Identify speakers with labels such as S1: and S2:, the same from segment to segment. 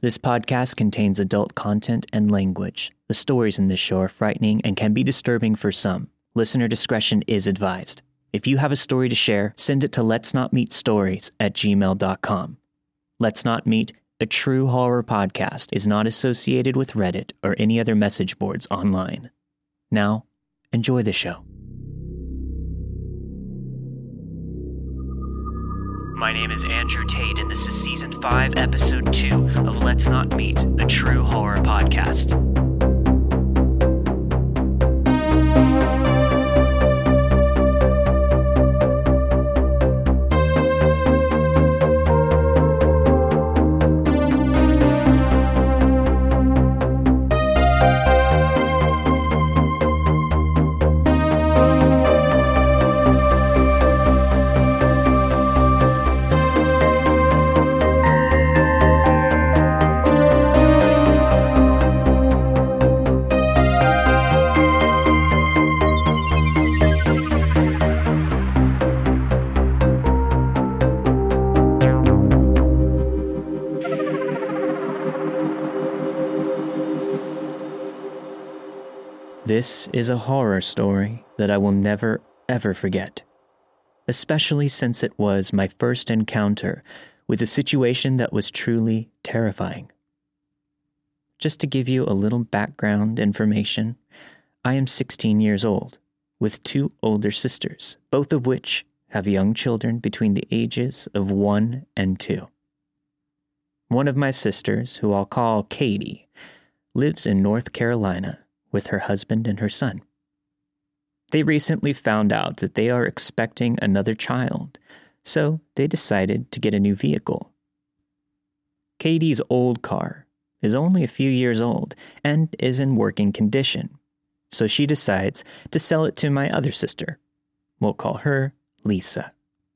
S1: This podcast contains adult content and language. The stories in this show are frightening and can be disturbing for some. Listener discretion is advised. If you have a story to share, send it to letsnotmeetstories@gmail.com. Let's Not Meet, a true horror podcast, is not associated with Reddit or any other message boards online. Now, enjoy the show. My name is Andrew Tate, and this is Season 5, Episode 2 of Let's Not Meet, a true horror podcast. This is a horror story that I will never, ever forget, especially since it was my first encounter with a situation that was truly terrifying. Just to give you a little background information, I am 16 years old, with 2 older sisters, both of which have young children between the ages of 1 and 2. One of my sisters, who I'll call Katie, lives in North Carolina with her husband and her son. They recently found out that they are expecting another child, so they decided to get a new vehicle. Katie's old car is only a few years old and is in working condition, so she decides to sell it to my other sister. We'll call her Lisa.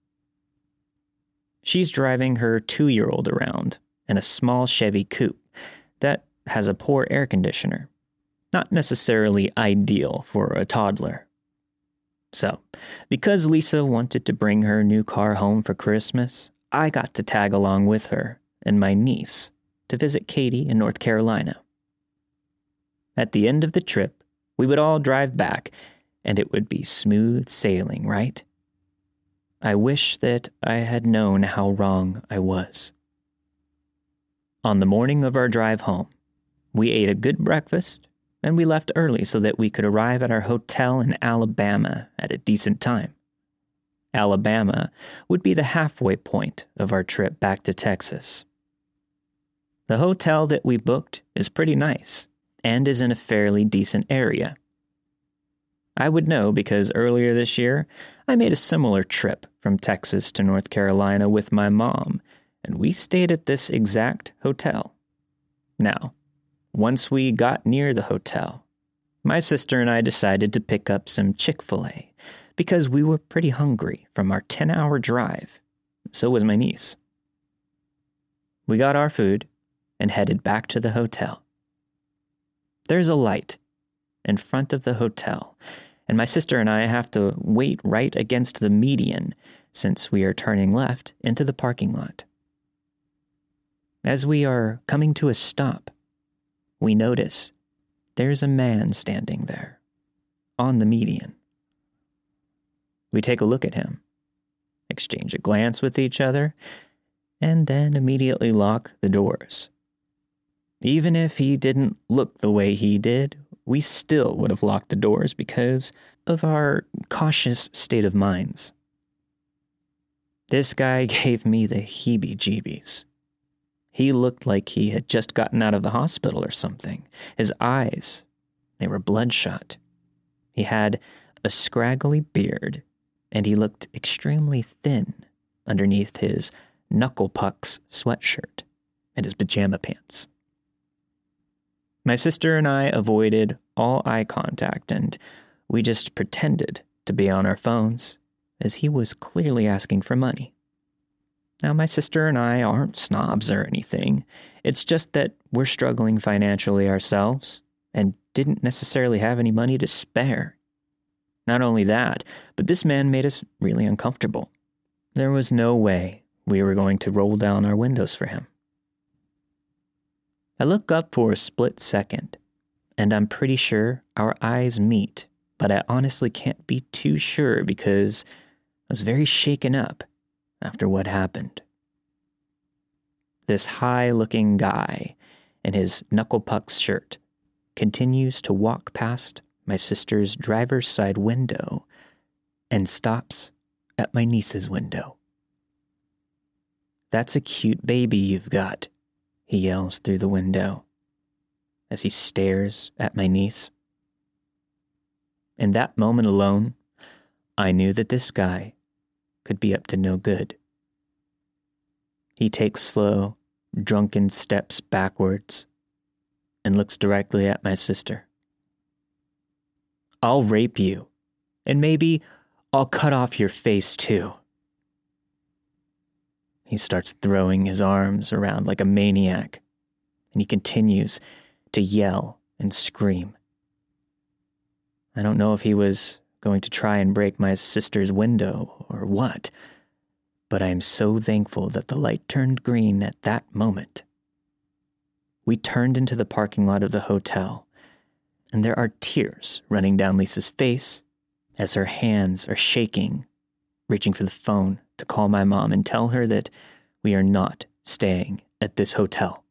S1: She's driving her 2-year-old around in a small Chevy coupe that has a poor air conditioner. Not necessarily ideal for a toddler. So, because Lisa wanted to bring her new car home for Christmas, I got to tag along with her and my niece to visit Katie in North Carolina. At the end of the trip, we would all drive back, and it would be smooth sailing, right? I wish that I had known how wrong I was. On the morning of our drive home, we ate a good breakfast, and we left early so that we could arrive at our hotel in Alabama at a decent time. Alabama would be the halfway point of our trip back to Texas. The hotel that we booked is pretty nice and is in a fairly decent area. I would know because earlier this year, I made a similar trip from Texas to North Carolina with my mom, and we stayed at this exact hotel. Now, once we got near the hotel, my sister and I decided to pick up some Chick-fil-A because we were pretty hungry from our 10-hour drive. So was my niece. We got our food and headed back to the hotel. There's a light in front of the hotel, and my sister and I have to wait right against the median since we are turning left into the parking lot. As we are coming to a stop, we notice there's a man standing there, on the median. We take a look at him, exchange a glance with each other, and then immediately lock the doors. Even if he didn't look the way he did, we still would have locked the doors because of our cautious state of minds. This guy gave me the heebie-jeebies. He looked like he had just gotten out of the hospital or something. His eyes, they were bloodshot. He had a scraggly beard, and he looked extremely thin underneath his knuckle pucks sweatshirt and his pajama pants. My sister and I avoided all eye contact, and we just pretended to be on our phones, as he was clearly asking for money. Now, my sister and I aren't snobs or anything. It's just that we're struggling financially ourselves and didn't necessarily have any money to spare. Not only that, but this man made us really uncomfortable. There was no way we were going to roll down our windows for him. I look up for a split second, and I'm pretty sure our eyes meet, but I honestly can't be too sure because I was very shaken up after what happened. This high-looking guy in his knuckle pucks shirt continues to walk past my sister's driver's side window and stops at my niece's window. "That's a cute baby you've got," he yells through the window as he stares at my niece. In that moment alone, I knew that this guy could be up to no good. He takes slow, drunken steps backwards and looks directly at my sister. "I'll rape you, and maybe I'll cut off your face too." He starts throwing his arms around like a maniac, and he continues to yell and scream. I don't know if he was going to try and break my sister's window or what, but I am so thankful that the light turned green at that moment. We turned into the parking lot of the hotel, and there are tears running down Lisa's face as her hands are shaking, reaching for the phone to call my mom and tell her that we are not staying at this hotel.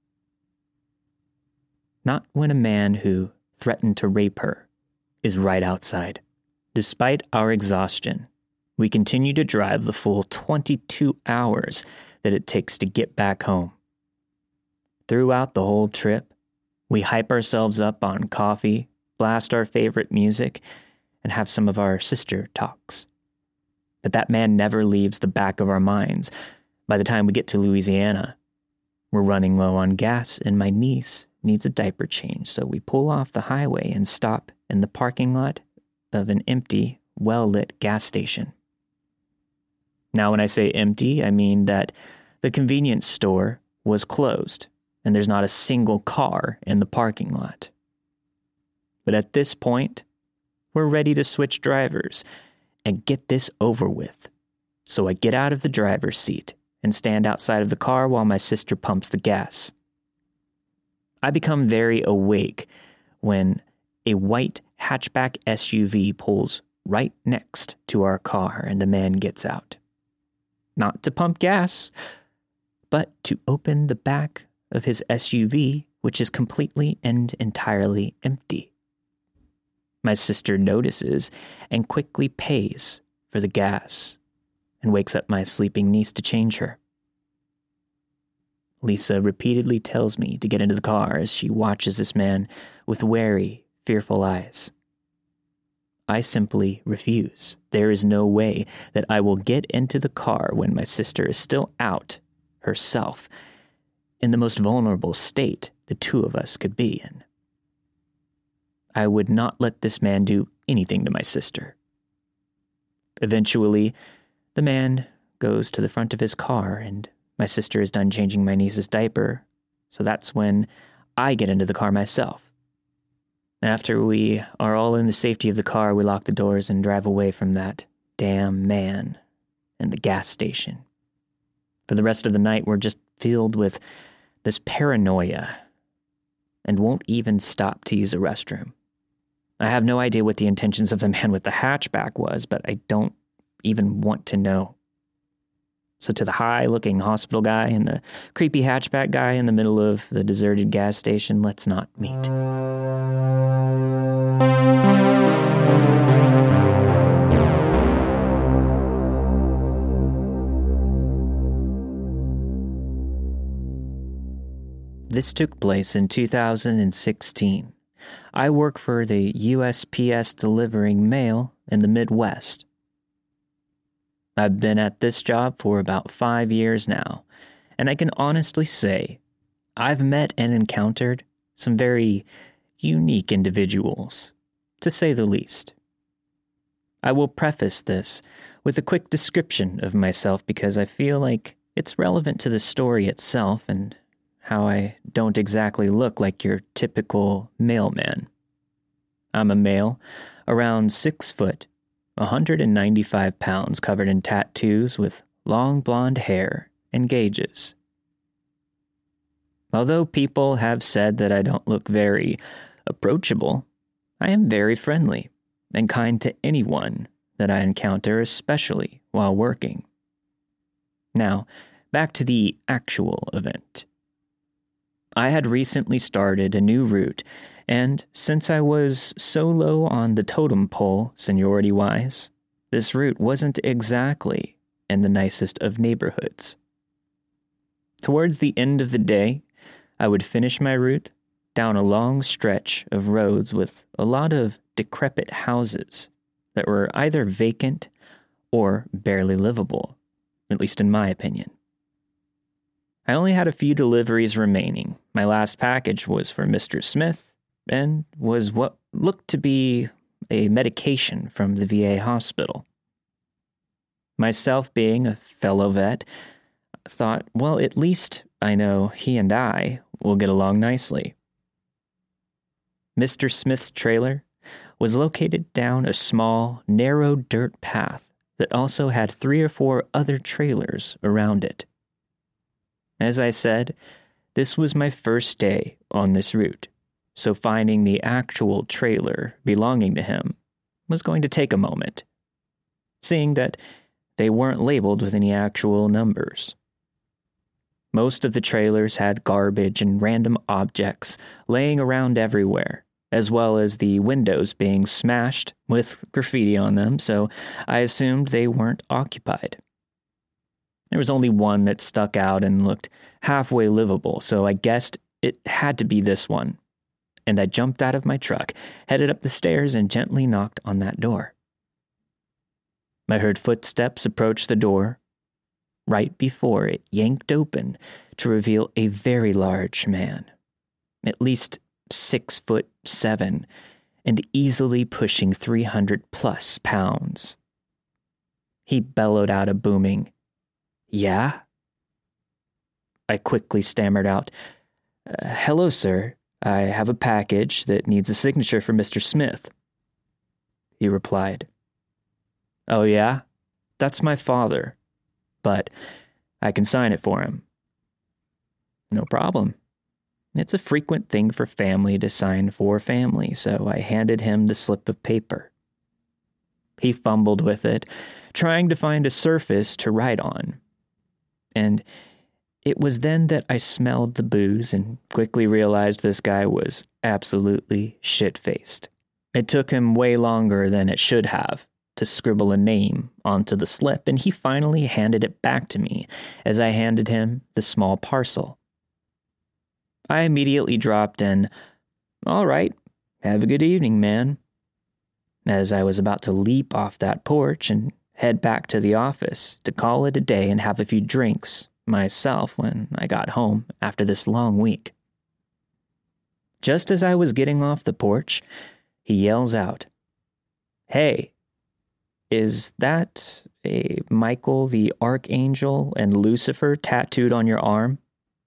S1: Not when a man who threatened to rape her is right outside. Despite our exhaustion, we continue to drive the full 22 hours that it takes to get back home. Throughout the whole trip, we hype ourselves up on coffee, blast our favorite music, and have some of our sister talks. But that man never leaves the back of our minds. By the time we get to Louisiana, we're running low on gas, and my niece needs a diaper change, so we pull off the highway and stop in the parking lot of an empty, well-lit gas station. Now, when I say empty, I mean that the convenience store was closed, and there's not a single car in the parking lot. But at this point, we're ready to switch drivers and get this over with. So I get out of the driver's seat and stand outside of the car while my sister pumps the gas. I become very awake when a white hatchback SUV pulls right next to our car and a man gets out. Not to pump gas, but to open the back of his SUV, which is completely and entirely empty. My sister notices and quickly pays for the gas and wakes up my sleeping niece to change her. Lisa repeatedly tells me to get into the car as she watches this man with wary, fearful eyes. I simply refuse. There is no way that I will get into the car when my sister is still out herself, in the most vulnerable state the two of us could be in. I would not let this man do anything to my sister. Eventually, the man goes to the front of his car, and my sister is done changing my niece's diaper, so that's when I get into the car myself. After we are all in the safety of the car, we lock the doors and drive away from that damn man and the gas station. For the rest of the night, we're just filled with this paranoia and won't even stop to use a restroom. I have no idea what the intentions of the man with the hatchback was, but I don't even want to know. So to the high-looking hospital guy and the creepy hatchback guy in the middle of the deserted gas station, let's not meet. This took place in 2016. I work for the USPS delivering mail in the Midwest. I've been at this job for about 5 years now, and I can honestly say I've met and encountered some very unique individuals, to say the least. I will preface this with a quick description of myself because I feel like it's relevant to the story itself and how I don't exactly look like your typical mailman. I'm a male, around 6 foot, 195 pounds, covered in tattoos with long blonde hair and gauges. Although people have said that I don't look very approachable, I am very friendly and kind to anyone that I encounter, especially while working. Now, back to the actual event. I had recently started a new route, and since I was so low on the totem pole seniority-wise, this route wasn't exactly in the nicest of neighborhoods. Towards the end of the day, I would finish my route down a long stretch of roads with a lot of decrepit houses that were either vacant or barely livable, at least in my opinion. I only had a few deliveries remaining. My last package was for Mr. Smith and was what looked to be a medication from the VA hospital. Myself being a fellow vet, thought, well, at least I know he and I will get along nicely. Mr. Smith's trailer was located down a small, narrow dirt path that also had 3 or 4 other trailers around it. As I said, this was my first day on this route, so finding the actual trailer belonging to him was going to take a moment, seeing that they weren't labeled with any actual numbers. Most of the trailers had garbage and random objects laying around everywhere, as well as the windows being smashed with graffiti on them, so I assumed they weren't occupied. There was only one that stuck out and looked halfway livable, so I guessed it had to be this one. And I jumped out of my truck, headed up the stairs, and gently knocked on that door. I heard footsteps approach the door, right before it yanked open to reveal a very large man, at least 6'7", and easily pushing 300+ pounds. He bellowed out a booming, "Yeah?" I quickly stammered out, "Hello, sir. I have a package that needs a signature for Mr. Smith." He replied, "Oh yeah? That's my father, but I can sign it for him." "No problem. It's a frequent thing for family to sign for family," so I handed him the slip of paper. He fumbled with it, trying to find a surface to write on. And it was then that I smelled the booze and quickly realized this guy was absolutely shit-faced. It took him way longer than it should have to scribble a name onto the slip, and he finally handed it back to me as I handed him the small parcel. I immediately dropped in, "All right, have a good evening, man," as I was about to leap off that porch and head back to the office to call it a day and have a few drinks myself when I got home after this long week. Just as I was getting off the porch, he yells out, "Hey, is that a Michael the Archangel and Lucifer tattooed on your arm?"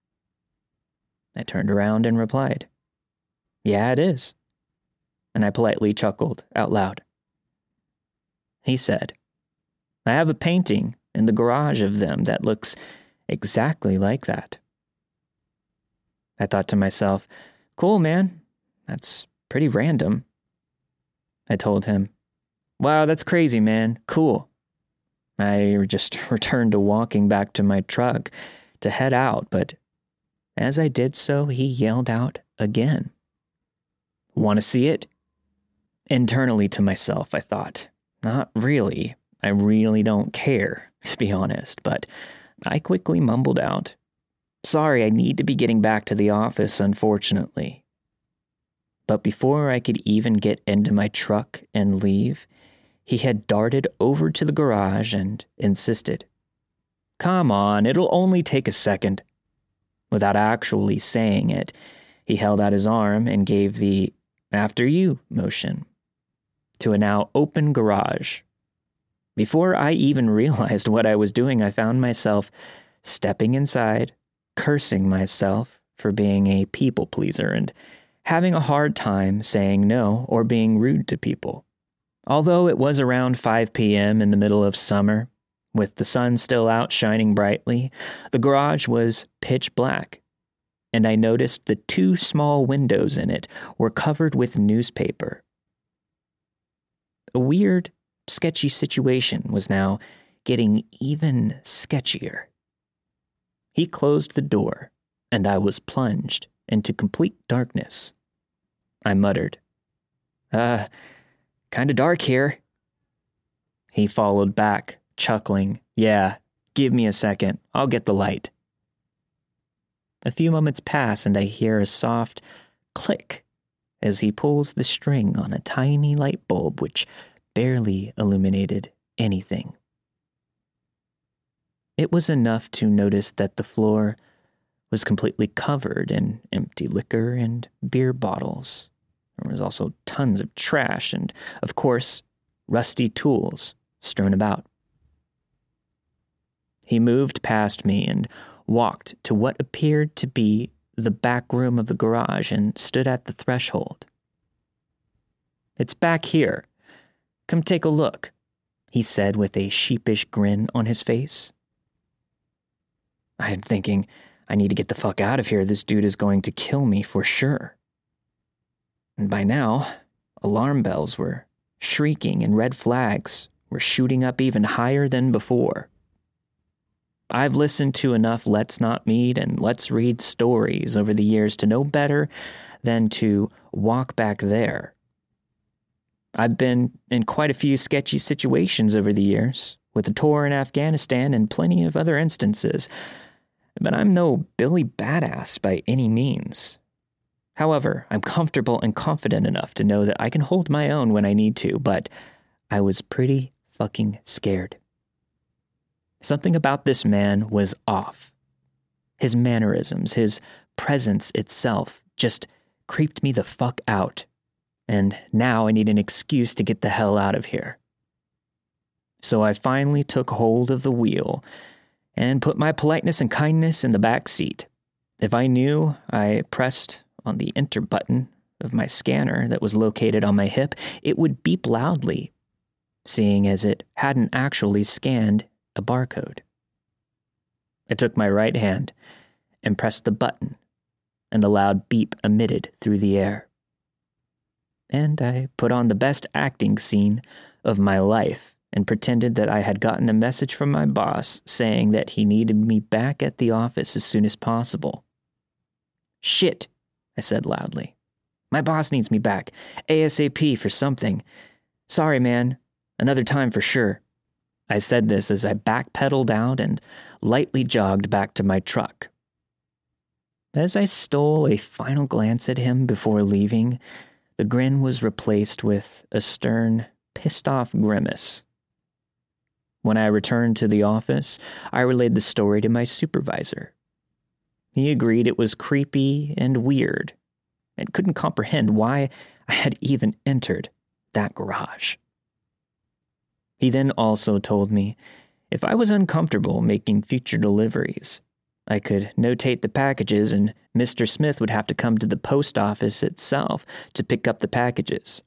S1: I turned around and replied, "Yeah, it is." And I politely chuckled out loud. He said, "I have a painting in the garage of them that looks exactly like that." I thought to myself, "Cool, man. That's pretty random." I told him, "Wow, that's crazy, man. Cool." I just returned to walking back to my truck to head out, but as I did so, he yelled out again, "Want to see it?" Internally to myself, I thought, not really. I really don't care, to be honest, but I quickly mumbled out, "Sorry, I need to be getting back to the office, unfortunately." But before I could even get into my truck and leave, he had darted over to the garage and insisted, "Come on, it'll only take a second." Without actually saying it, he held out his arm and gave the "after you" motion to a now open garage. Before I even realized what I was doing, I found myself stepping inside, cursing myself for being a people pleaser and having a hard time saying no or being rude to people. Although it was around 5 p.m. in the middle of summer, with the sun still out shining brightly, the garage was pitch black. and I noticed the 2 small windows in it were covered with newspaper. A weird, sketchy situation was now getting even sketchier. He closed the door, and I was plunged into complete darkness. I muttered, kinda dark here. He followed back, chuckling, "Yeah, give me a second, I'll get the light." A few moments pass and I hear a soft click as he pulls the string on a tiny light bulb which barely illuminated anything. It was enough to notice that the floor was completely covered in empty liquor and beer bottles. There was also tons of trash and, of course, rusty tools strewn about. He moved past me and walked to what appeared to be the back room of the garage and stood at the threshold. "It's back here. Come take a look," he said with a sheepish grin on his face. I'm thinking, I need to get the fuck out of here. This dude is going to kill me for sure. And by now, alarm bells were shrieking and red flags were shooting up even higher than before. I've listened to enough Let's Not Meet and Let's Read stories over the years to know better than to walk back there. I've been in quite a few sketchy situations over the years, with a tour in Afghanistan and plenty of other instances, but I'm no Billy Badass by any means. However, I'm comfortable and confident enough to know that I can hold my own when I need to, but I was pretty fucking scared. Something about this man was off. His mannerisms, his presence itself just creeped me the fuck out. And now I need an excuse to get the hell out of here. So I finally took hold of the wheel and put my politeness and kindness in the back seat. If I knew I pressed on the enter button of my scanner that was located on my hip, it would beep loudly, seeing as it hadn't actually scanned a barcode. I took my right hand and pressed the button, and a loud beep emitted through the air. And I put on the best acting scene of my life and pretended that I had gotten a message from my boss saying that he needed me back at the office as soon as possible. "Shit," I said loudly. "My boss needs me back, ASAP for something. Sorry, man. Another time for sure." I said this as I backpedaled out and lightly jogged back to my truck. As I stole a final glance at him before leaving, the grin was replaced with a stern, pissed-off grimace. When I returned to the office, I relayed the story to my supervisor. He agreed it was creepy and weird, and couldn't comprehend why I had even entered that garage. He then also told me if I was uncomfortable making future deliveries, I could notate the packages and Mr. Smith would have to come to the post office itself to pick up the packages.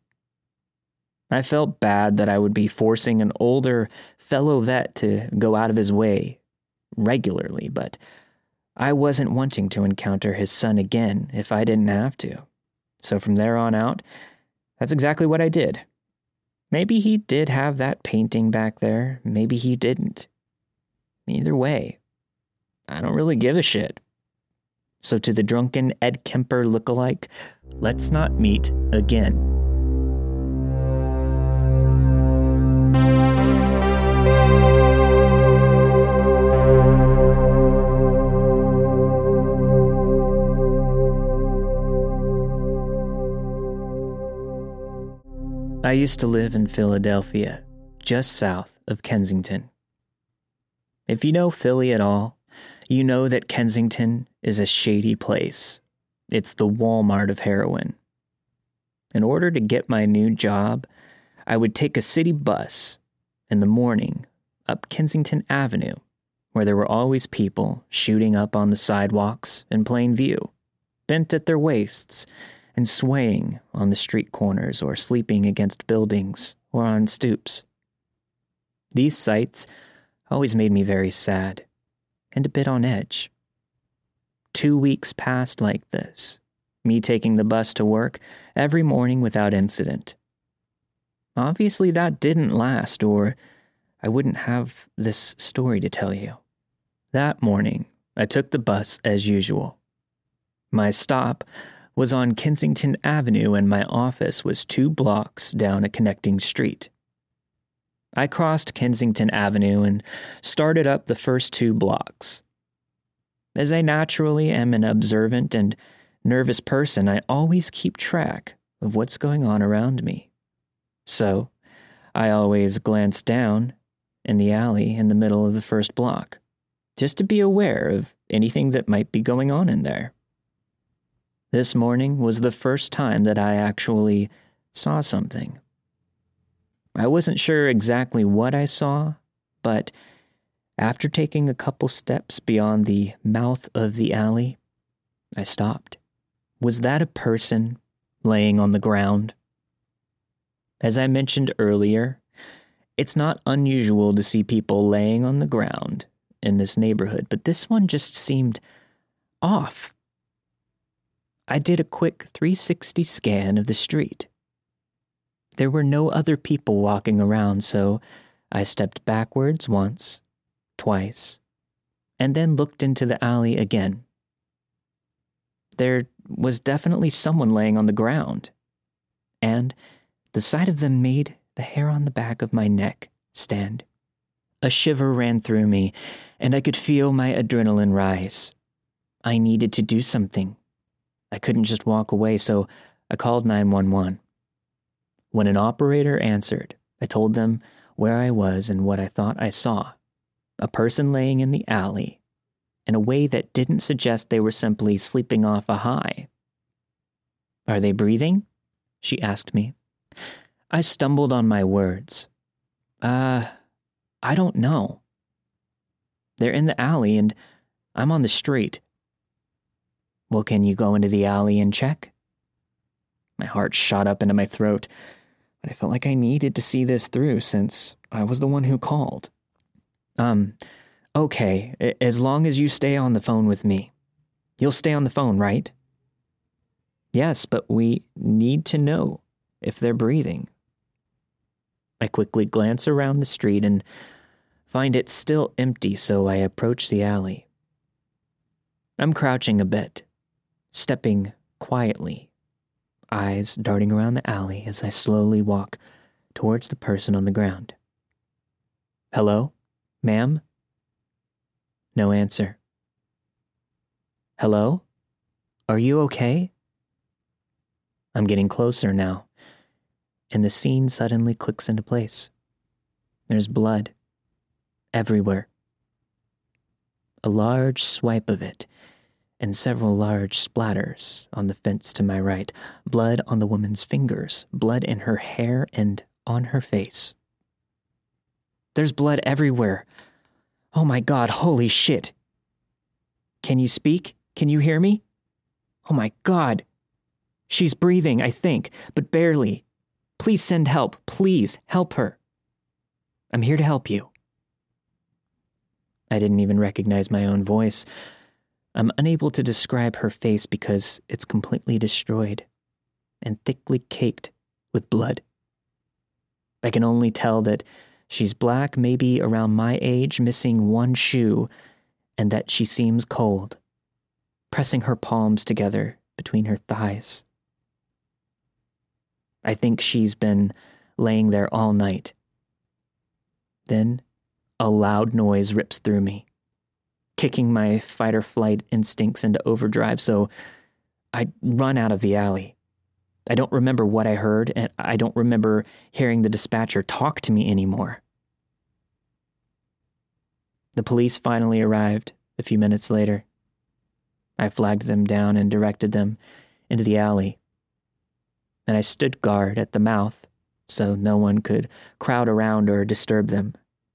S1: I felt bad that I would be forcing an older fellow vet to go out of his way regularly, but I wasn't wanting to encounter his son again if I didn't have to. So from there on out, that's exactly what I did. Maybe he did have that painting back there, maybe he didn't. Either way, I don't really give a shit. So to the drunken Ed Kemper lookalike, let's not meet again. I used to live in Philadelphia, just south of Kensington. If you know Philly at all, you know that Kensington is a shady place. It's the Walmart of heroin. In order to get my new job, I would take a city bus in the morning up Kensington Avenue, where there were always people shooting up on the sidewalks in plain view, bent at their waists, and swaying on the street corners or sleeping against buildings or on stoops. These sights always made me very sad and a bit on edge. 2 weeks passed like this, me taking the bus to work every morning without incident. Obviously, that didn't last, or I wouldn't have this story to tell you. That morning, I took the bus as usual. My stop was on Kensington Avenue, and my office was 2 blocks down a connecting street. I crossed Kensington Avenue and started up the first 2 blocks. As I naturally am an observant and nervous person, I always keep track of what's going on around me. So, I always glance down in the alley in the middle of the first block, just to be aware of anything that might be going on in there. This morning was the first time that I actually saw something. I wasn't sure exactly what I saw, but after taking a couple steps beyond the mouth of the alley, I stopped. Was that a person laying on the ground? As I mentioned earlier, it's not unusual to see people laying on the ground in this neighborhood, but this one just seemed off. I did a quick 360 scan of the street. There were no other people walking around, so I stepped backwards once, twice, and then looked into the alley again. There was definitely someone laying on the ground, and the sight of them made the hair on the back of my neck stand. A shiver ran through me, and I could feel my adrenaline rise. I needed to do something. I couldn't just walk away, so I called 911. When an operator answered, I told them where I was and what I thought I saw. A person laying in the alley, in a way that didn't suggest they were simply sleeping off a high. "Are they breathing?" she asked me. I stumbled on my words. I don't know. They're in the alley and I'm on the street." "Well, can you go into the alley and check?" My heart shot up into my throat, but I felt like I needed to see this through since I was the one who called. Okay, as long as you stay on the phone with me. You'll stay on the phone, right?" "Yes, but we need to know if they're breathing." I quickly glance around the street and find it still empty, so I approach the alley. I'm crouching a bit, stepping quietly, eyes darting around the alley as I slowly walk towards the person on the ground. "Hello, ma'am?" No answer. "Hello? Are you okay?" I'm getting closer now, and the scene suddenly clicks into place. There's blood everywhere. A large swipe of it, and several large splatters on the fence to my right. Blood on the woman's fingers, blood in her hair and on her face. There's blood everywhere. Oh my God, holy shit. Can you speak? Can you hear me? Oh my God. She's breathing, I think, but barely. Please send help. Please help her. I'm here to help you. I didn't even recognize my own voice. I'm unable to describe her face because it's completely destroyed and thickly caked with blood. I can only tell that she's black, maybe around my age, missing one shoe, and that she seems cold, pressing her palms together between her thighs. I think she's been laying there all night. Then a loud noise rips through me, kicking my fight-or-flight instincts into overdrive, so I run out of the alley. I don't remember what I heard, and I don't remember hearing the dispatcher talk to me anymore. The police finally arrived a few minutes later. I flagged them down and directed them into the alley, and I stood guard at the mouth so no one could crowd around or disturb them.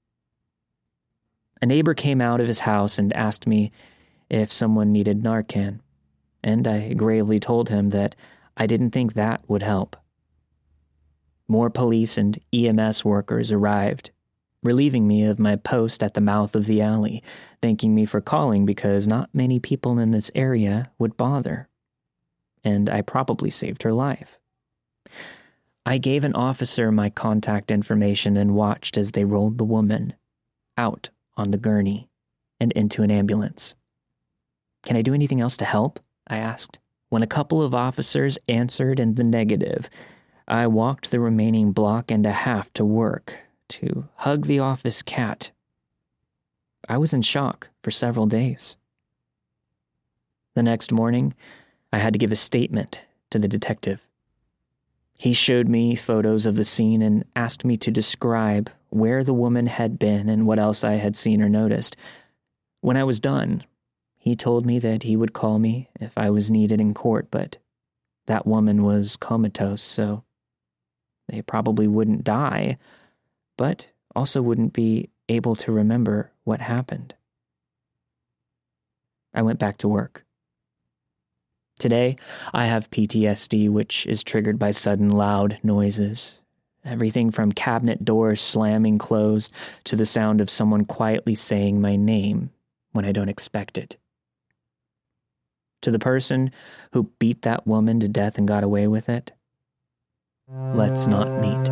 S1: A neighbor came out of his house and asked me if someone needed Narcan, and I gravely told him that I didn't think that would help. More police and EMS workers arrived, relieving me of my post at the mouth of the alley, thanking me for calling because not many people in this area would bother. And I probably saved her life. I gave an officer my contact information and watched as they rolled the woman out on the gurney and into an ambulance. "Can I do anything else to help?" I asked. When a couple of officers answered in the negative, I walked the remaining block and a half to work to hug the office cat. I was in shock for several days. The next morning, I had to give a statement to the detective. He showed me photos of the scene and asked me to describe where the woman had been and what else I had seen or noticed. When I was done, he told me that he would call me if I was needed in court, but that woman was comatose, so they probably wouldn't die, but also wouldn't be able to remember what happened. I went back to work. Today, I have PTSD, which is triggered by sudden loud noises. Everything from cabinet doors slamming closed to the sound of someone quietly saying my name when I don't expect it. To the person who beat that woman to death and got away with it, let's not meet.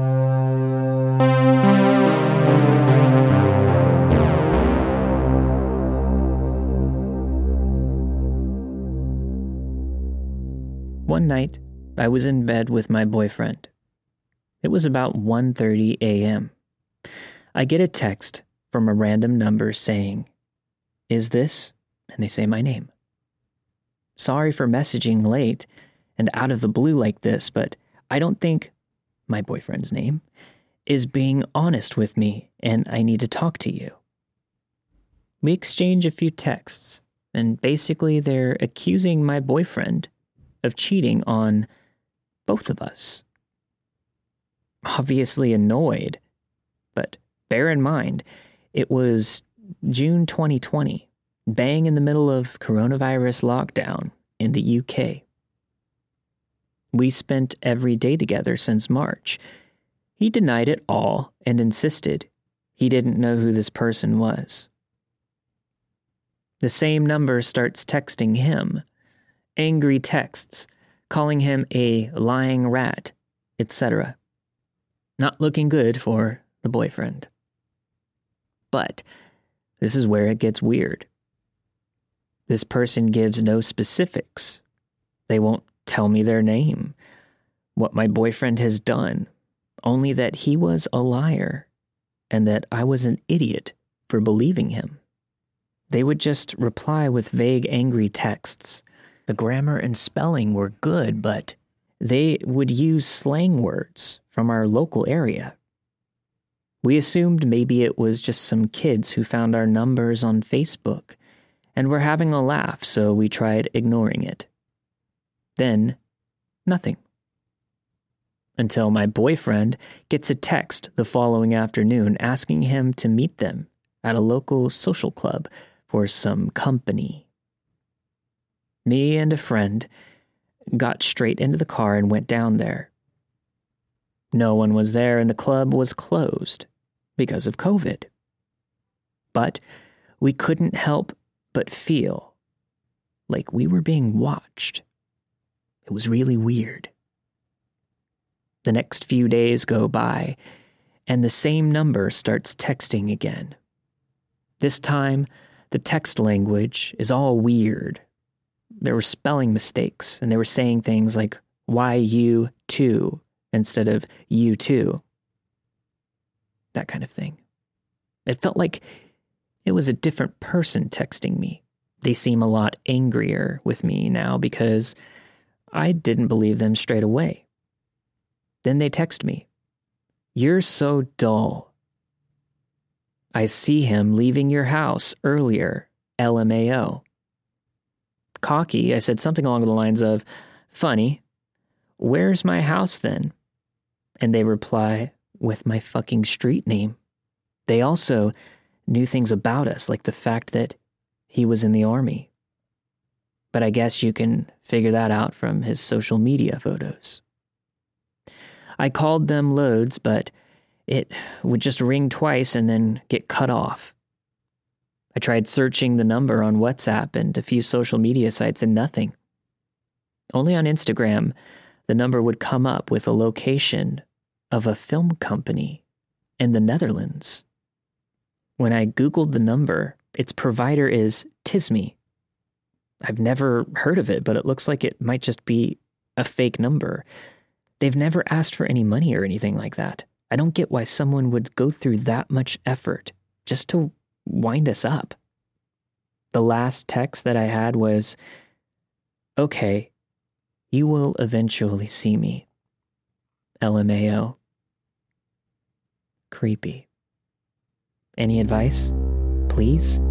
S1: One night, I was in bed with my boyfriend. It was about 1:30 a.m. I get a text from a random number saying, "Is this?" And they say my name. Sorry for messaging late and out of the blue like this, but I don't think my boyfriend's name is being honest with me, and I need to talk to you. We exchange a few texts, and basically they're accusing my boyfriend of cheating on both of us. Obviously annoyed, but bear in mind, it was June 2020, bang in the middle of coronavirus lockdown in the UK. We spent every day together since March. He denied it all and insisted he didn't know who this person was. The same number starts texting him, angry texts, calling him a lying rat, etc. Not looking good for the boyfriend. But this is where it gets weird. This person gives no specifics. They won't tell me their name, what my boyfriend has done, only that he was a liar and that I was an idiot for believing him. They would just reply with vague, angry texts. The grammar and spelling were good, but they would use slang words from our local area. We assumed maybe it was just some kids who found our numbers on Facebook and were having a laugh, so we tried ignoring it. Then, nothing. Until my boyfriend gets a text the following afternoon asking him to meet them at a local social club for some company. Me and a friend got straight into the car and went down there. No one was there and the club was closed because of COVID. But we couldn't help but feel like we were being watched. It was really weird. The next few days go by, and the same number starts texting again. This time, the text language is all weird. There were spelling mistakes, and they were saying things like, "Why you too?" instead of "you too." That kind of thing. It felt like it was a different person texting me. They seem a lot angrier with me now because I didn't believe them straight away. Then they text me, "You're so dull. I see him leaving your house earlier, LMAO." Cocky, I said something along the lines of, "Funny, where's my house then?" And they reply with my fucking street name. They also knew things about us, like the fact that he was in the army. But I guess you can figure that out from his social media photos. I called them loads, but it would just ring twice and then get cut off. I tried searching the number on WhatsApp and a few social media sites and nothing. Only on Instagram, the number would come up with a location of a film company in the Netherlands. When I Googled the number, its provider is Tismi. I've never heard of it, but it looks like it might just be a fake number. They've never asked for any money or anything like that. I don't get why someone would go through that much effort just to wind us up. The last text that I had was, "Okay, you will eventually see me. LMAO." Creepy. Any advice? Please?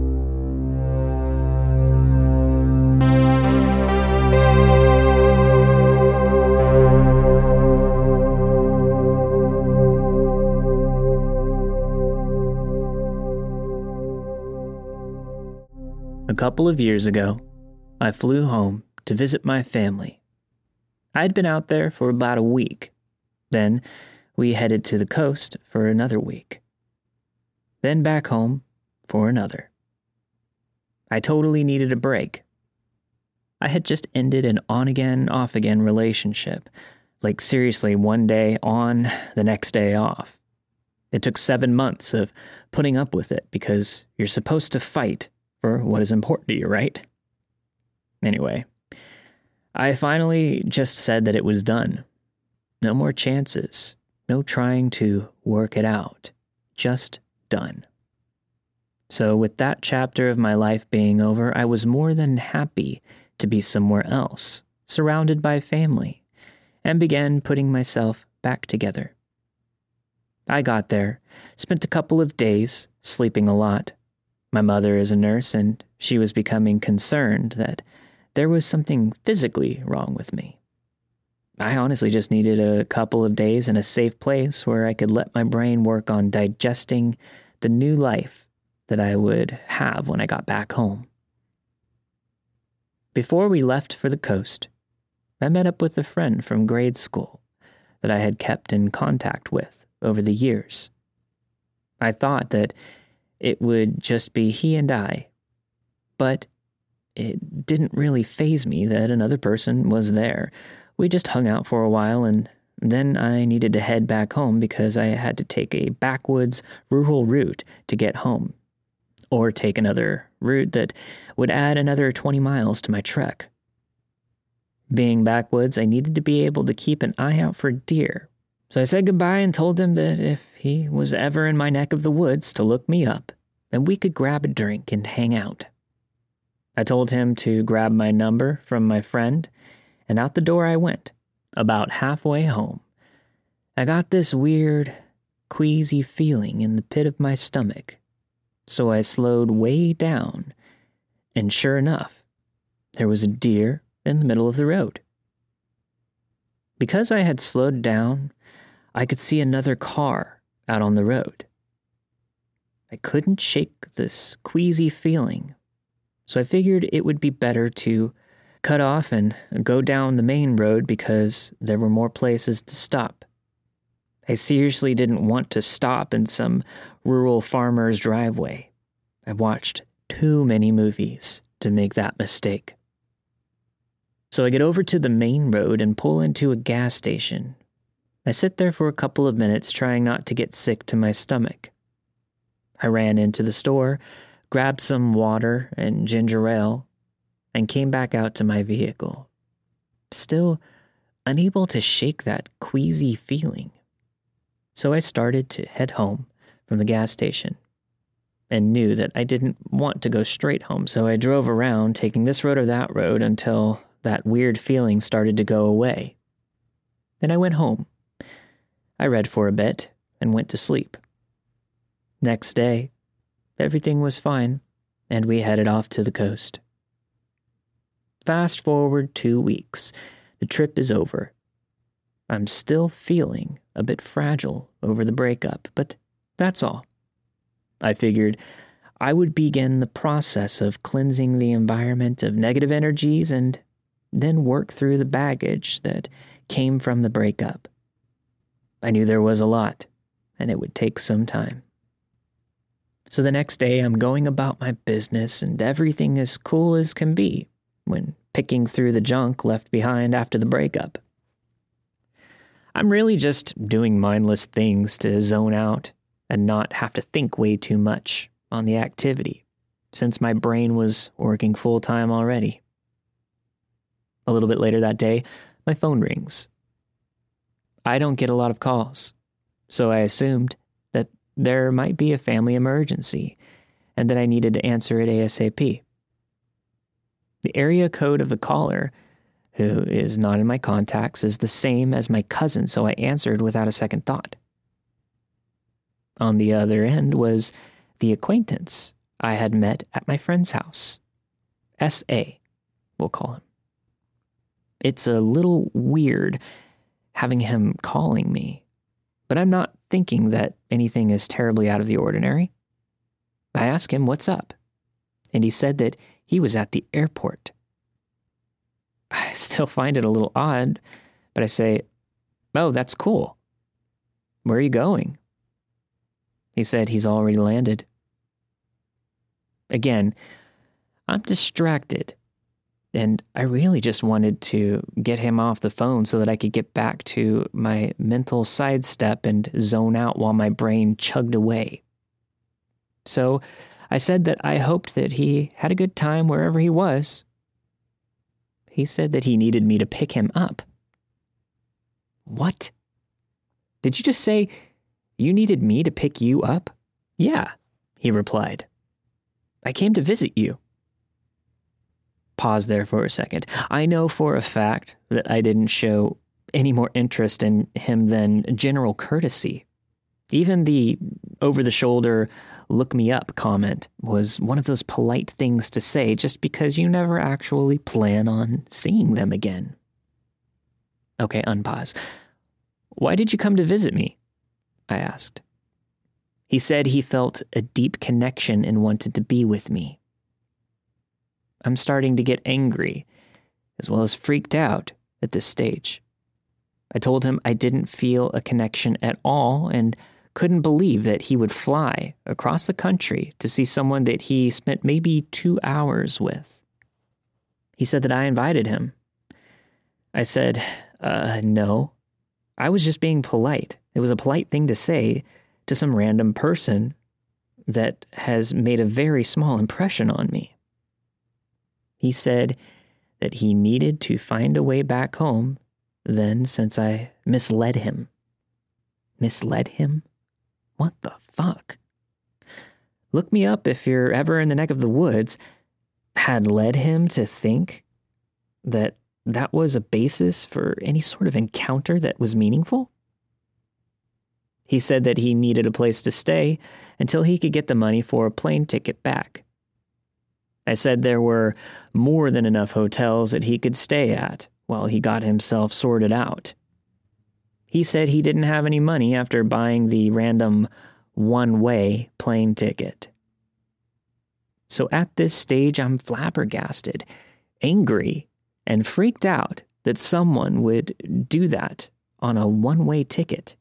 S1: A couple of years ago, I flew home to visit my family. I'd been out there for about a week. Then we headed to the coast for another week. Then back home for another. I totally needed a break. I had just ended an on-again, off-again relationship. Like seriously, one day on, the next day off. It took 7 months of putting up with it because you're supposed to fight for what is important to you, right? Anyway, I finally just said that it was done. No more chances. No trying to work it out. Just done. So with that chapter of my life being over, I was more than happy to be somewhere else, surrounded by family, and began putting myself back together. I got there, spent a couple of days, sleeping a lot. My mother is a nurse, and she was becoming concerned that there was something physically wrong with me. I honestly just needed a couple of days in a safe place where I could let my brain work on digesting the new life that I would have when I got back home. Before we left for the coast, I met up with a friend from grade school that I had kept in contact with over the years. I thought that it would just be he and I, but it didn't really faze me that another person was there. We just hung out for a while, and then I needed to head back home because I had to take a backwoods rural route to get home, or take another route that would add another 20 miles to my trek. Being backwoods, I needed to be able to keep an eye out for deer. So I said goodbye and told him that if he was ever in my neck of the woods to look me up, then we could grab a drink and hang out. I told him to grab my number from my friend, and out the door I went. About halfway home, I got this weird, queasy feeling in the pit of my stomach. So I slowed way down, and sure enough, there was a deer in the middle of the road. Because I had slowed down, I could see another car out on the road. I couldn't shake this queasy feeling, so I figured it would be better to cut off and go down the main road because there were more places to stop. I seriously didn't want to stop in some rural farmer's driveway. I've watched too many movies to make that mistake. So I get over to the main road and pull into a gas station. I sit there for a couple of minutes trying not to get sick to my stomach. I ran into the store, grabbed some water and ginger ale, and came back out to my vehicle. Still unable to shake that queasy feeling. So I started to head home from the gas station and knew that I didn't want to go straight home, so I drove around taking this road or that road until that weird feeling started to go away. Then I went home. I read for a bit and went to sleep. Next day, everything was fine, and we headed off to the coast. Fast forward 2 weeks. The trip is over. I'm still feeling a bit fragile over the breakup, but that's all. I figured I would begin the process of cleansing the environment of negative energies and then work through the baggage that came from the breakup. I knew there was a lot, and it would take some time. So the next day, I'm going about my business, and everything is cool as can be when picking through the junk left behind after the breakup. I'm really just doing mindless things to zone out and not have to think way too much on the activity, since my brain was working full-time already. A little bit later that day, my phone rings. I don't get a lot of calls, so I assumed that there might be a family emergency and that I needed to answer it ASAP. The area code of the caller, who is not in my contacts, is the same as my cousin, so I answered without a second thought. On the other end was the acquaintance I had met at my friend's house. S.A., we'll call him. It's a little weird having him calling me, but I'm not thinking that anything is terribly out of the ordinary. I asked him what's up, and he said that he was at the airport. I still find it a little odd, but I say, "Oh, that's cool. Where are you going?" He said he's already landed. Again, I'm distracted, and I really just wanted to get him off the phone so that I could get back to my mental sidestep and zone out while my brain chugged away. So I said that I hoped that he had a good time wherever he was. He said that he needed me to pick him up. What? Did you just say you needed me to pick you up? Yeah, he replied. I came to visit you. Pause there for a second. I know for a fact that I didn't show any more interest in him than general courtesy. Even the over-the-shoulder, look me up comment was one of those polite things to say just because you never actually plan on seeing them again. Okay, unpause. Why did you come to visit me? I asked. He said he felt a deep connection and wanted to be with me. I'm starting to get angry, as well as freaked out at this stage. I told him I didn't feel a connection at all and couldn't believe that he would fly across the country to see someone that he spent maybe 2 hours with. He said that I invited him. I said, no. I was just being polite. It was a polite thing to say to some random person that has made a very small impression on me. He said that he needed to find a way back home then since I misled him. Misled him? What the fuck? Look me up if you're ever in the neck of the woods. Had led him to think that that was a basis for any sort of encounter that was meaningful? He said that he needed a place to stay until he could get the money for a plane ticket back. I said there were more than enough hotels that he could stay at while he got himself sorted out. He said he didn't have any money after buying the random one-way plane ticket. So at this stage, I'm flabbergasted, angry, and freaked out that someone would do that on a one-way ticket.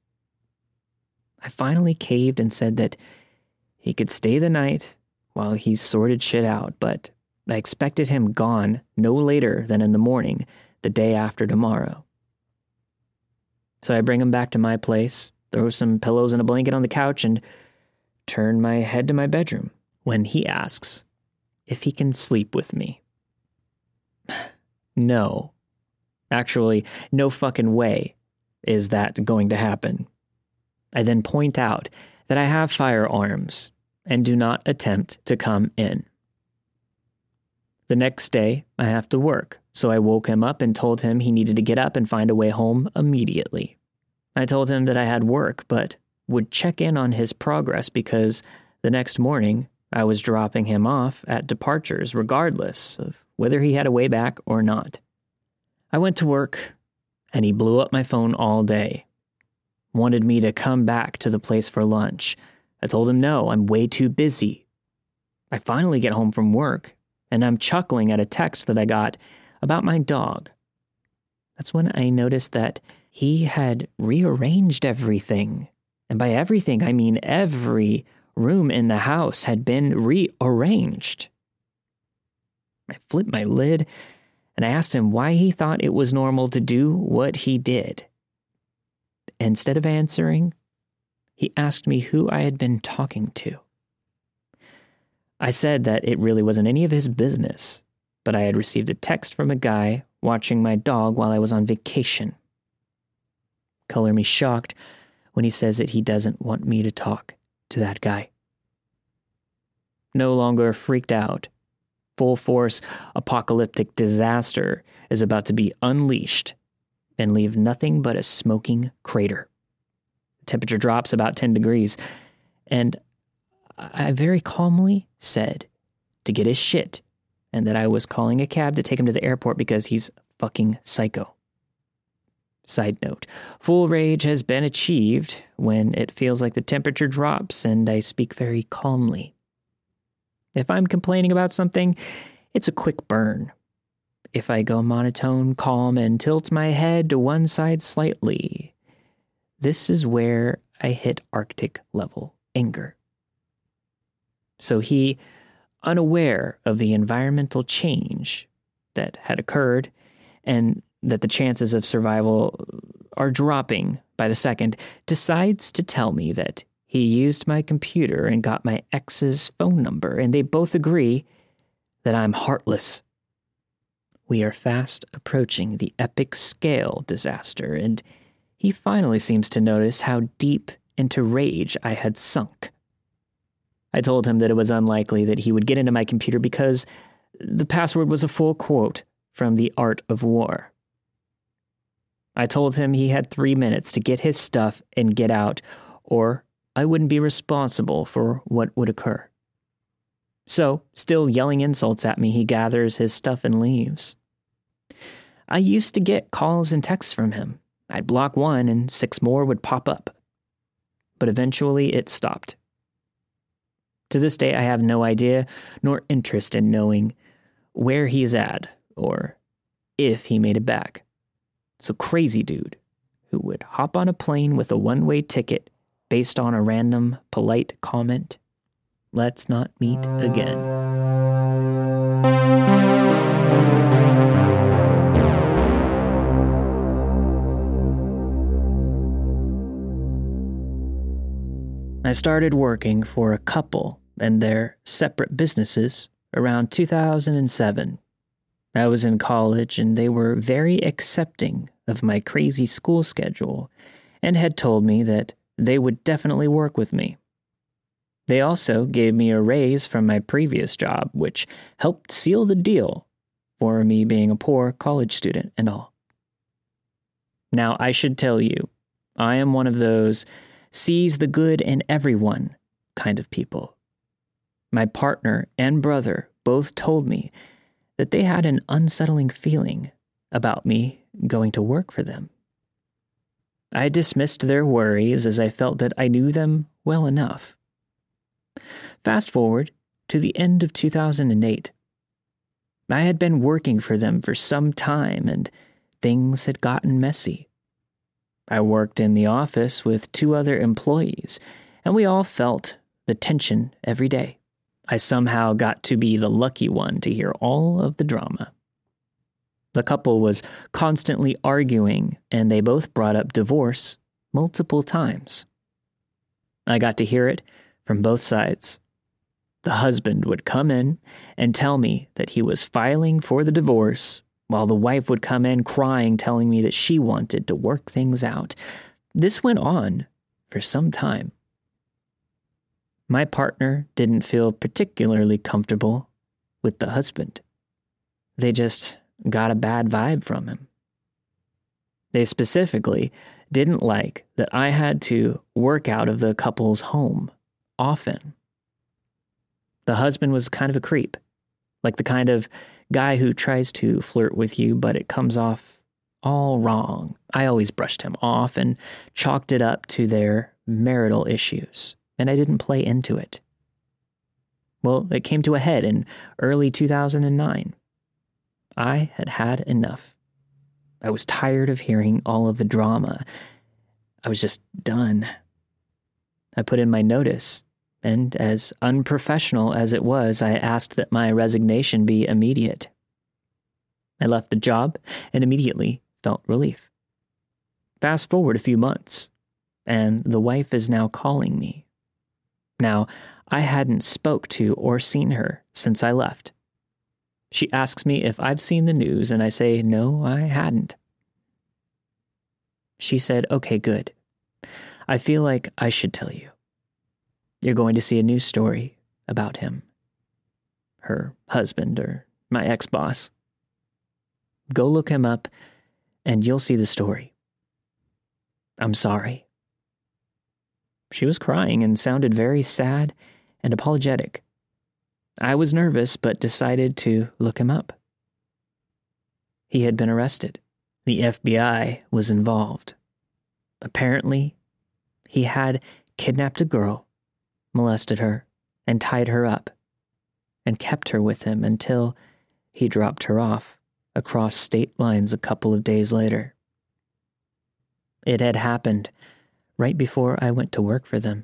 S1: I finally caved and said that he could stay the night while he sorted shit out, but I expected him gone no later than in the morning, the day after tomorrow. So I bring him back to my place, throw some pillows and a blanket on the couch, and turn my head to my bedroom when he asks if he can sleep with me. No. Actually, no fucking way is that going to happen. I then point out that I have firearms and do not attempt to come in. The next day, I have to work, so I woke him up and told him he needed to get up and find a way home immediately. I told him that I had work, but would check in on his progress because the next morning I was dropping him off at departures regardless of whether he had a way back or not. I went to work, and he blew up my phone all day. Wanted me to come back to the place for lunch. I told him no, I'm way too busy. I finally get home from work, and I'm chuckling at a text that I got about my dog. That's when I noticed that he had rearranged everything And by everything, I mean every room in the house had been rearranged. I flipped my lid and I asked him why he thought it was normal to do what he did. Instead of answering, he asked me who I had been talking to. I said that it really wasn't any of his business, but I had received a text from a guy watching my dog while I was on vacation. Color me shocked when he says that he doesn't want me to talk to that guy. No longer freaked out, full force apocalyptic disaster is about to be unleashed and leave nothing but a smoking crater. The temperature drops about 10 degrees, and I very calmly said to get his shit and that I was calling a cab to take him to the airport because he's fucking psycho. Side note, full rage has been achieved when it feels like the temperature drops and I speak very calmly. If I'm complaining about something, it's a quick burn. If I go monotone, calm, and tilt my head to one side slightly, this is where I hit Arctic level anger. So he, unaware of the environmental change that had occurred and that the chances of survival are dropping by the second, decides to tell me that he used my computer and got my ex's phone number, and they both agree that I'm heartless. We are fast approaching the epic scale disaster, and he finally seems to notice how deep into rage I had sunk. I told him that it was unlikely that he would get into my computer because the password was a full quote from The Art of War. I told him he had 3 minutes to get his stuff and get out, or I wouldn't be responsible for what would occur. So, still yelling insults at me, he gathers his stuff and leaves. I used to get calls and texts from him. I'd block one and 6 more would pop up. But eventually it stopped. To this day, I have no idea nor interest in knowing where he's at or if he made it back. So crazy dude who would hop on a plane with a one-way ticket based on a random polite comment. Let's not meet again. I started working for a couple and their separate businesses around 2007. I was in college and they were very accepting of my crazy school schedule and had told me that they would definitely work with me. They also gave me a raise from my previous job, which helped seal the deal for me being a poor college student and all. Now, I should tell you, I am one of those sees the good in everyone kind of people. My partner and brother both told me that they had an unsettling feeling about me going to work for them. I dismissed their worries as I felt that I knew them well enough. Fast forward to the end of 2008. I had been working for them for some time and things had gotten messy. I worked in the office with 2 other employees, and we all felt the tension every day. I somehow got to be the lucky one to hear all of the drama. The couple was constantly arguing, and they both brought up divorce multiple times. I got to hear it from both sides. The husband would come in and tell me that he was filing for the divorce, while the wife would come in crying, telling me that she wanted to work things out. This went on for some time. My partner didn't feel particularly comfortable with the husband. They just got a bad vibe from him. They specifically didn't like that I had to work out of the couple's home often. The husband was kind of a creep, like the kind of guy who tries to flirt with you, but it comes off all wrong. I always brushed him off and chalked it up to their marital issues, and I didn't play into it. Well, it came to a head in early 2009. I had had enough. I was tired of hearing all of the drama. I was just done. I put in my notice, and as unprofessional as it was, I asked that my resignation be immediate. I left the job and immediately felt relief. Fast forward a few months, and the wife is now calling me. Now, I hadn't spoke to or seen her since I left. She asks me if I've seen the news, and I say no, I hadn't. She said, "Okay, good. I feel like I should tell you. You're going to see a news story about him, her husband, or my ex-boss. Go look him up, and you'll see the story. I'm sorry." She was crying and sounded very sad and apologetic. I was nervous, but decided to look him up. He had been arrested. The FBI was involved. Apparently, he had kidnapped a girl, molested her, and tied her up, and kept her with him until he dropped her off across state lines a couple of days later. It had happened right before I went to work for them.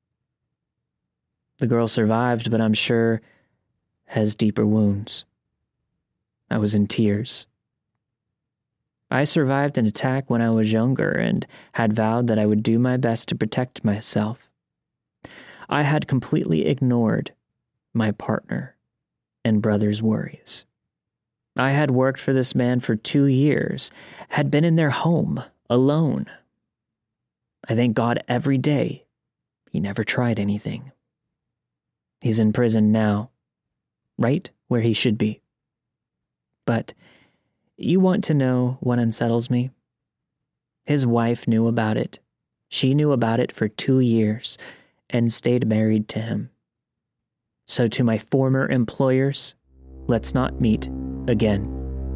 S1: The girl survived, but I'm sure has deeper wounds. I was in tears. I survived an attack when I was younger and had vowed that I would do my best to protect myself. I had completely ignored my partner and brother's worries. I had worked for this man for 2 years, had been in their home, alone. I thank God every day he never tried anything. He's in prison now, right where he should be. But you want to know what unsettles me? His wife knew about it. She knew about it for 2 years and stayed married to him. So to my former employers, let's not meet again.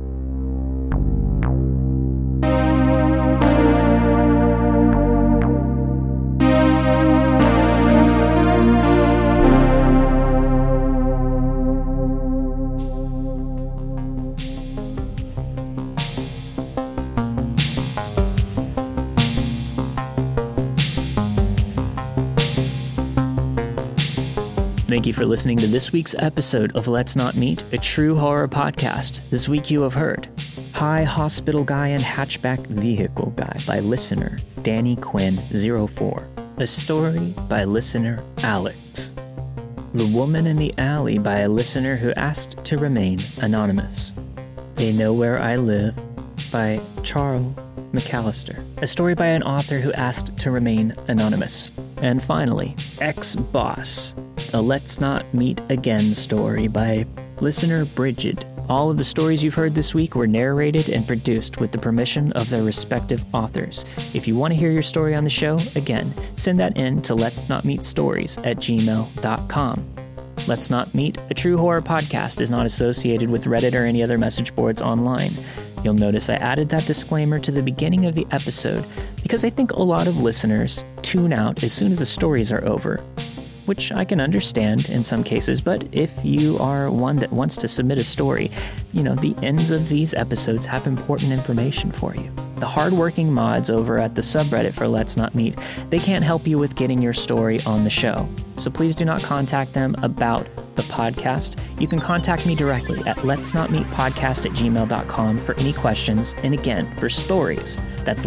S1: Thank you for listening to this week's episode of Let's Not Meet, a true horror podcast. This week you have heard High Hospital Guy and Hatchback Vehicle Guy by listener Danny Quinn 04. A story by listener Alex. The Woman in the Alley by a listener who asked to remain anonymous. They Know Where I Live by Charles McAllister. A story by an author who asked to remain anonymous. And finally, Ex-Boss, a Let's Not Meet Again story by listener Bridget. All of the stories you've heard this week were narrated and produced with the permission of their respective authors. If you want to hear your story on the show, again, send that in to letsnotmeetstories@gmail.com. Let's Not Meet, a true horror podcast, is not associated with Reddit or any other message boards online. You'll notice I added that disclaimer to the beginning of the episode because I think a lot of listeners tune out as soon as the stories are over, which I can understand in some cases, but if you are one that wants to submit a story, the ends of these episodes have important information for you. The hardworking mods over at the subreddit for Let's Not Meet, they can't help you with getting your story on the show. So please do not contact them about the podcast. You can contact me directly at letsnotmeetpodcast@gmail.com for any questions. And again, for stories, that's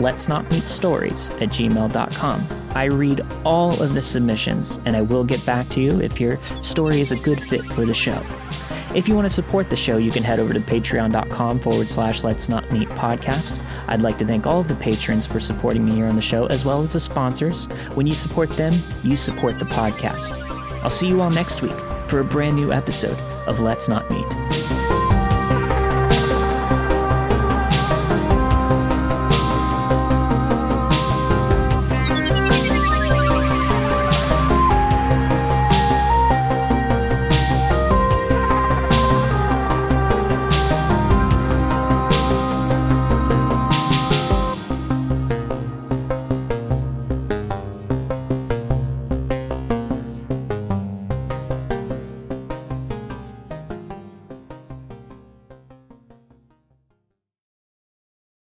S1: letsnotmeetstories@gmail.com. I read all of the submissions and I will get back to you if your story is a good fit for the show. If you want to support the show, you can head over to patreon.com/Let's Not Meet Podcast. I'd like to thank all of the patrons for supporting me here on the show, as well as the sponsors. When you support them, you support the podcast. I'll see you all next week for a brand new episode of Let's Not Meet.